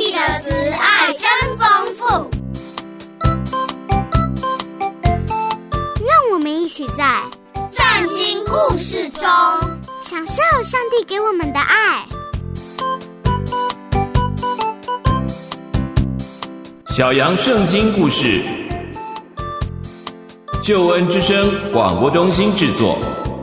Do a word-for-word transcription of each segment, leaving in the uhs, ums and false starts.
帝的慈爱真丰富。 让我们一起在圣经故事中享受上帝给我们的爱。 小羊圣经故事，救恩之声广播中心制作。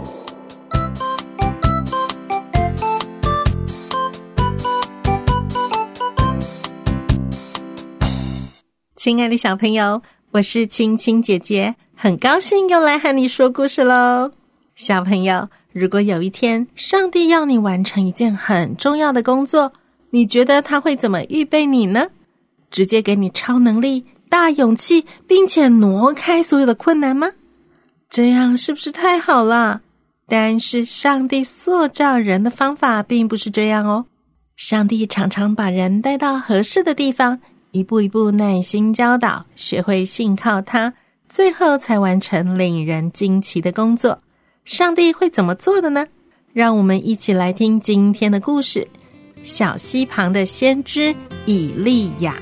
亲爱的小朋友，我是青青姐姐，很高兴又来和你说故事咯。小朋友，如果有一天上帝要你完成一件很重要的工作，你觉得他会怎么预备你呢？直接给你超能力、大勇气，并且挪开所有的困难吗？这样是不是太好了？但是上帝塑造人的方法并不是这样哦。上帝常常把人带到合适的地方，一步一步耐心教导，学会信靠他，最后才完成令人惊奇的工作。上帝会怎么做的呢？让我们一起来听今天的故事，小溪旁的先知以利亚。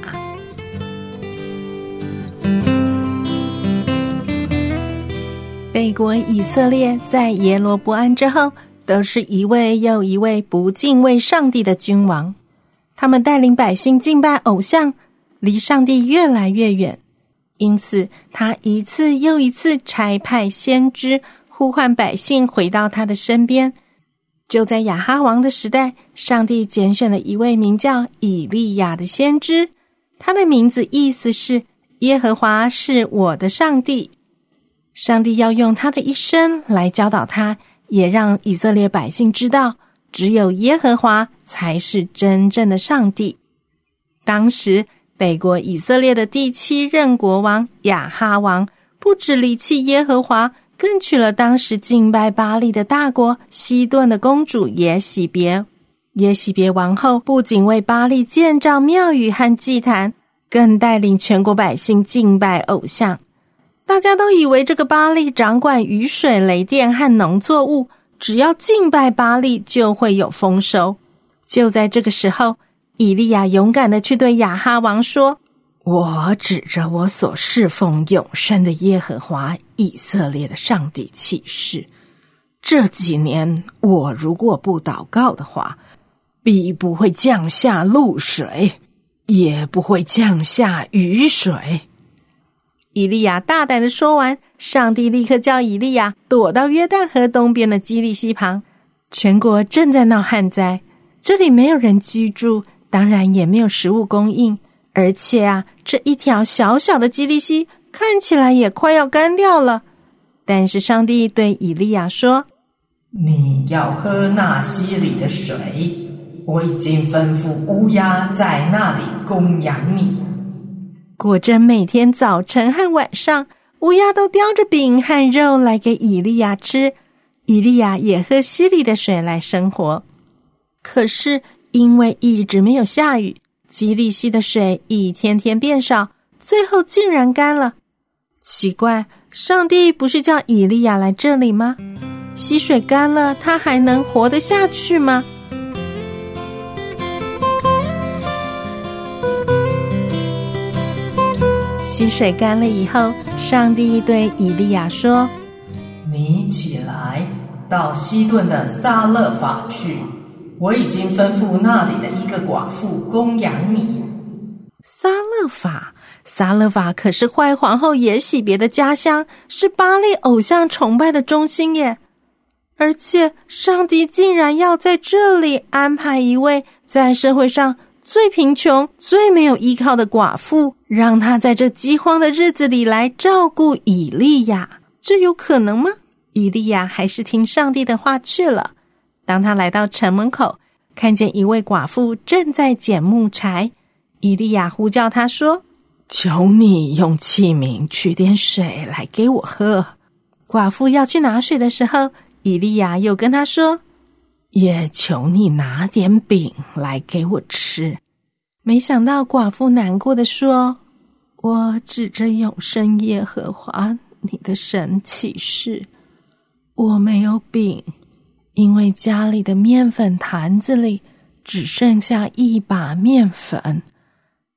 北国以色列在耶罗波安之后，都是一位又一位不敬畏上帝的君王，他们带领百姓敬拜偶像，离上帝越来越远。因此他一次又一次差派先知呼唤百姓回到他的身边。就在亚哈王的时代，上帝拣选了一位名叫以利亚的先知，他的名字意思是耶和华是我的上帝。上帝要用他的一生来教导他，也让以色列百姓知道，只有耶和华才是真正的上帝。当时北国以色列的第七任国王亚哈王不止离弃耶和华，更娶了当时敬拜巴力的大国西顿的公主耶洗别。耶洗别王后不仅为巴力建造庙宇和祭坛，更带领全国百姓敬拜偶像。大家都以为这个巴力掌管雨水、雷电和农作物，只要敬拜巴力就会有丰收。就在这个时候，以利亚勇敢地去对亚哈王说，我指着我所侍奉永生的耶和华以色列的上帝起誓，这几年我如果不祷告的话，必不会降下露水，也不会降下雨水。以利亚大胆地说完，上帝立刻叫以利亚躲到约旦河东边的基利溪旁。全国正在闹旱灾，这里没有人居住，当然也没有食物供应，而且啊，这一条小小的基利溪看起来也快要干掉了。但是上帝对以利亚说，你要喝那溪里的水，我已经吩咐乌鸦在那里供养你。果真每天早晨和晚上，乌鸦都叼着饼和肉来给以利亚吃，以利亚也喝溪里的水来生活。可是因为一直没有下雨，基利溪的水一天天变少，最后竟然干了。奇怪，上帝不是叫以利亚来这里吗？溪水干了，他还能活得下去吗？溪水干了以后，上帝对以利亚说，你起来，到西顿的撒勒法去，我已经吩咐那里的一个寡妇供养你。撒勒法，撒勒法可是坏皇后耶洗别的家乡，是巴力偶像崇拜的中心耶。而且上帝竟然要在这里安排一位在社会上最贫穷、最没有依靠的寡妇，让她在这饥荒的日子里来照顾以利亚，这有可能吗？以利亚还是听上帝的话去了。当他来到城门口，看见一位寡妇正在捡木柴，以利亚呼叫他说，求你用器皿取点水来给我喝。寡妇要去拿水的时候，以利亚又跟他说，也求你拿点饼来给我吃。没想到寡妇难过地说，我指着永生耶和华你的神起誓，我没有饼，因为家里的面粉坛子里只剩下一把面粉，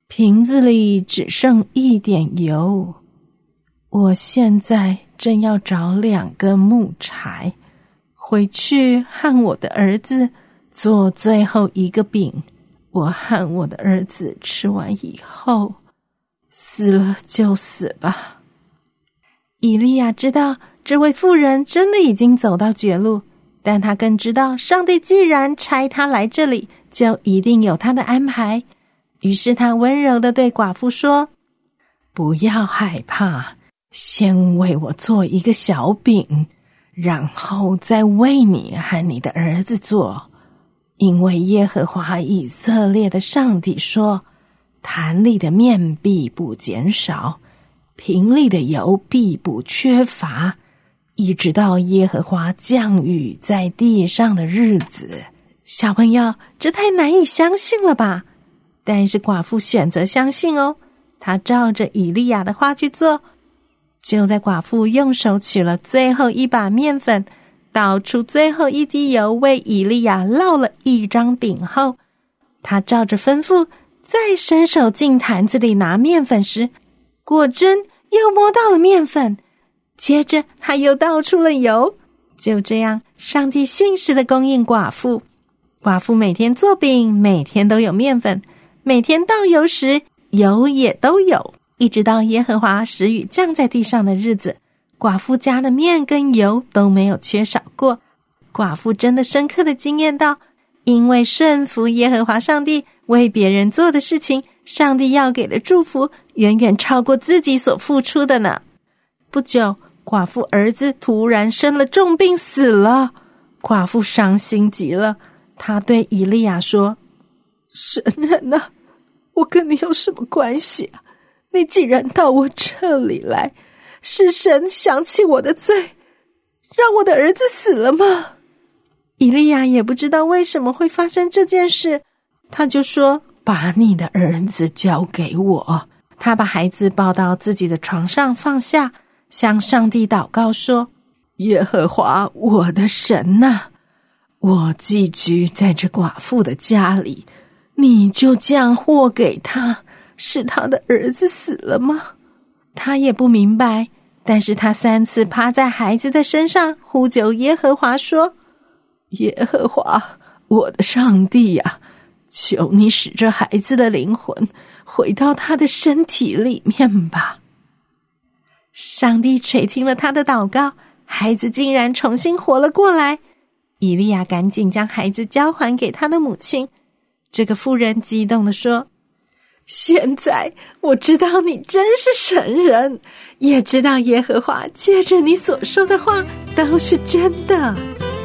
瓶子里只剩一点油，我现在正要找两根木柴，回去和我的儿子做最后一个饼。我和我的儿子吃完以后，死了就死吧。以利亚知道这位妇人真的已经走到绝路，但他更知道上帝既然差他来这里，就一定有他的安排。于是他温柔地对寡妇说，不要害怕，先为我做一个小饼，然后再为你和你的儿子做。因为耶和华以色列的上帝说，坛里的面必不减少，瓶里的油必不缺乏，一直到耶和华降雨在地上的日子。小朋友，这太难以相信了吧？但是寡妇选择相信哦，她照着以利亚的话去做。就在寡妇用手取了最后一把面粉，倒出最后一滴油，为以利亚烙了一张饼后，她照着吩咐再伸手进坛子里拿面粉时，果真又摸到了面粉，接着她又倒出了油。就这样，上帝信实地供应寡妇。寡妇每天做饼，每天都有面粉，每天倒油时油也都有，一直到耶和华使雨降在地上的日子，寡妇家的面跟油都没有缺少过。寡妇真的深刻的经验到，因为顺服耶和华上帝为别人做的事情，上帝要给的祝福远远超过自己所付出的呢。不久，寡妇儿子突然生了重病死了，寡妇伤心极了。他对以利亚说，神人啊，我跟你有什么关系啊？你既然到我这里来，是神想起我的罪，让我的儿子死了吗？以利亚也不知道为什么会发生这件事，他就说，把你的儿子交给我。他把孩子抱到自己的床上放下，向上帝祷告说，耶和华我的神啊，我寄居在这寡妇的家里，你就降祸给他，是他的儿子死了吗？他也不明白，但是他三次趴在孩子的身上呼求耶和华说，耶和华我的上帝呀、啊，求你使这孩子的灵魂回到他的身体里面吧。上帝垂听了他的祷告，孩子竟然重新活了过来。以利亚赶紧将孩子交还给他的母亲。这个妇人激动地说，现在我知道你真是神人，也知道耶和华借着你所说的话都是真的。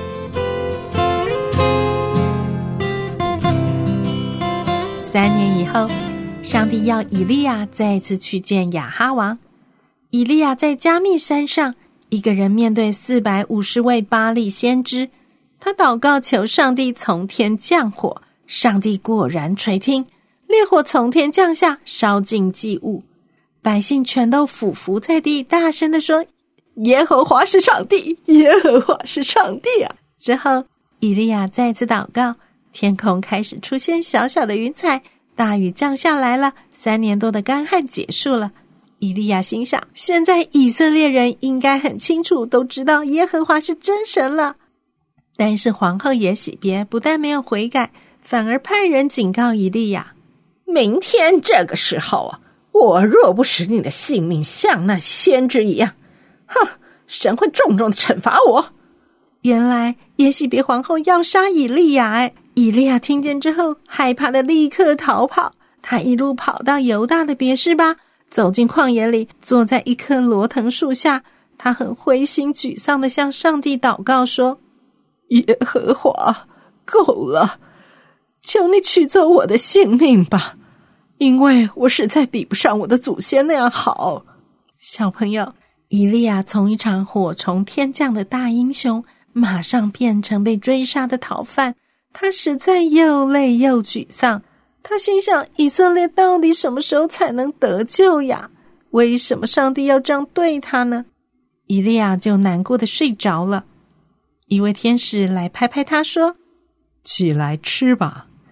三年以后，上帝要以利亚再次去见亚哈王。以利亚在加密山上，一个人面对四百五十位巴力先知，他祷告求上帝从天降火，上帝果然垂听，烈火从天降下，烧尽祭物，百姓全都俯伏在地，大声地说，耶和华是上帝，耶和华是上帝啊！之后以利亚再次祷告，天空开始出现小小的云彩，大雨降下来了，三年多的干旱结束了。以利亚心想，现在以色列人应该很清楚，都知道耶和华是真神了。但是皇后耶洗别不但没有悔改，反而派人警告以利亚， 明天这个时候啊，我若不使你的性命像那先知一样，哼，神会重重的惩罚我。 原来耶洗别皇后要杀以利亚，哎，以利亚听见之后，害怕的立刻逃跑。他一路跑到犹大的别是巴，走进旷野里，坐在一棵罗藤树下，他很灰心沮丧地向上帝祷告说，耶和华，够了，求你取走我的性命吧，因为我实在比不上我的祖先那样好。小朋友，以利亚从一场火从天降的大英雄，马上变成被追杀的逃犯，他实在又累又沮丧。他心想，以色列到底什么时候才能得救呀？为什么上帝要这样对他呢？以利亚就难过的睡着了。一位天使来拍拍他说，起来吃吧。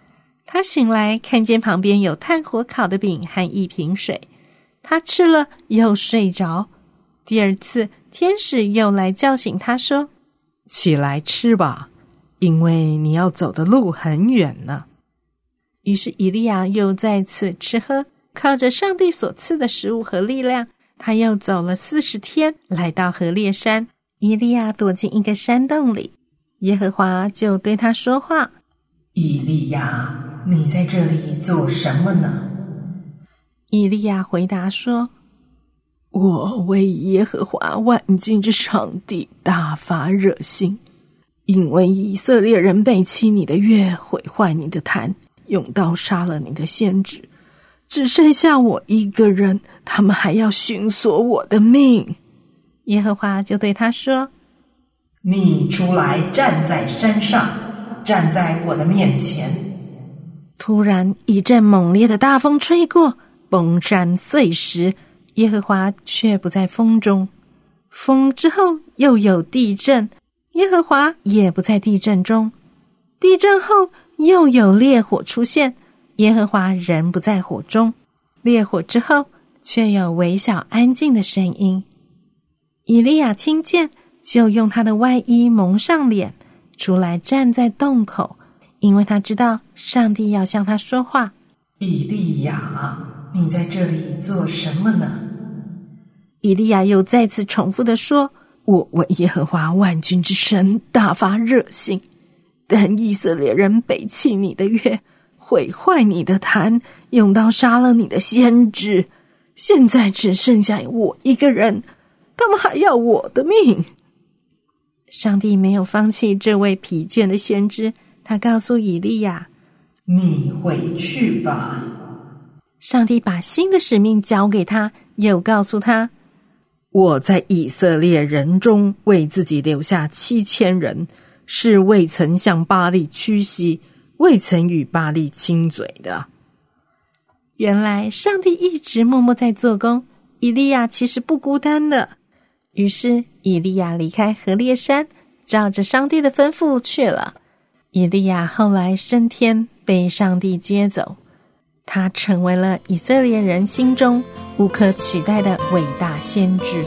他醒来看见旁边有炭火烤的饼和一瓶水，他吃了又睡着。第二次天使又来叫醒他说， 起来吃吧，因为你要走的路很远呢。 于是以利亚又再次吃喝，靠着上帝所赐的食物和力量，他又走了四十天，来到何烈山。以利亚躲进一个山洞里，耶和华就对他说话， 以利亚，你在这里做什么呢？ 以利亚回答说， 我为耶和华万军之上帝大发热心，因为以色列人背弃你的约，毁坏你的坛，用刀杀了你的先知，只剩下我一个人，他们还要寻索我的命。 耶和华就对他说， 你出来站在山上，站在我的面前。 突然一阵猛烈的大风吹过，崩山碎石，耶和华却不在风中。风之后又有地震，耶和华也不在地震中。地震后又有烈火出现，耶和华仍不在火中。烈火之后却有微小安静的声音。以利亚听见，就用他的外衣蒙上脸，出来站在洞口，因为他知道上帝要向他说话。 以利亚，你在这里做什么呢？ 以利亚又再次重复地说， 我为耶和华万军之神大发热心，但以色列人背弃你的约，毁坏你的坛，用刀杀了你的先知，现在只剩下我一个人，他们还要我的命。 上帝没有放弃这位疲倦的先知，他告诉以利亚， 你回去吧。 上帝把新的使命交给他，又告诉他， 我在以色列人中为自己留下七千人，是未曾向巴力屈膝，未曾与巴力亲嘴的。 原来上帝一直默默在做工，以利亚其实不孤单的。于是以利亚离开何烈山，照着上帝的吩咐去了。以利亚后来升天，被上帝接走，他成为了以色列人心中无可取代的伟大先知。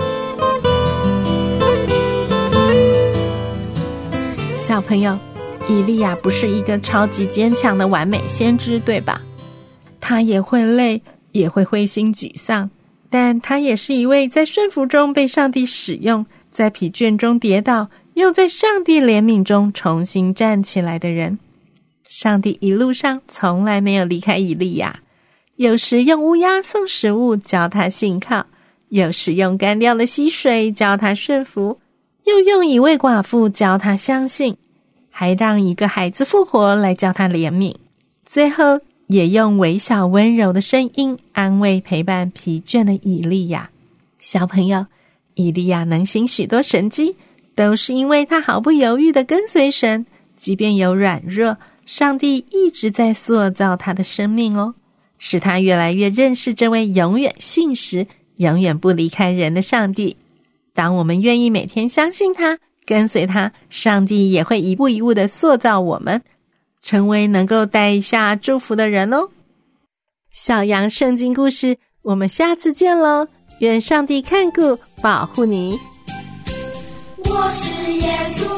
小朋友，以利亚不是一个超级坚强的完美先知，对吧？他也会累，也会灰心沮丧，但他也是一位在顺服中被上帝使用，在疲倦中跌倒，又在上帝怜悯中重新站起来的人。上帝一路上从来没有离开以利亚，有时用乌鸦送食物教他信靠，有时用干掉的溪水教他顺服，又用一位寡妇教他相信，还让一个孩子复活来教他怜悯，最后也用微小温柔的声音安慰陪伴疲倦的以利亚。小朋友，以利亚能行许多神迹，都是因为他毫不犹豫地跟随神，即便有软弱，上帝一直在塑造他的生命哦，使他越来越认识这位永远信实、永远不离开人的上帝。当我们愿意每天相信他，跟随他，上帝也会一步一步地塑造我们，成为能够带下祝福的人哦。小羊圣经故事，我们下次见咯，愿上帝看顾保护你。 我是耶稣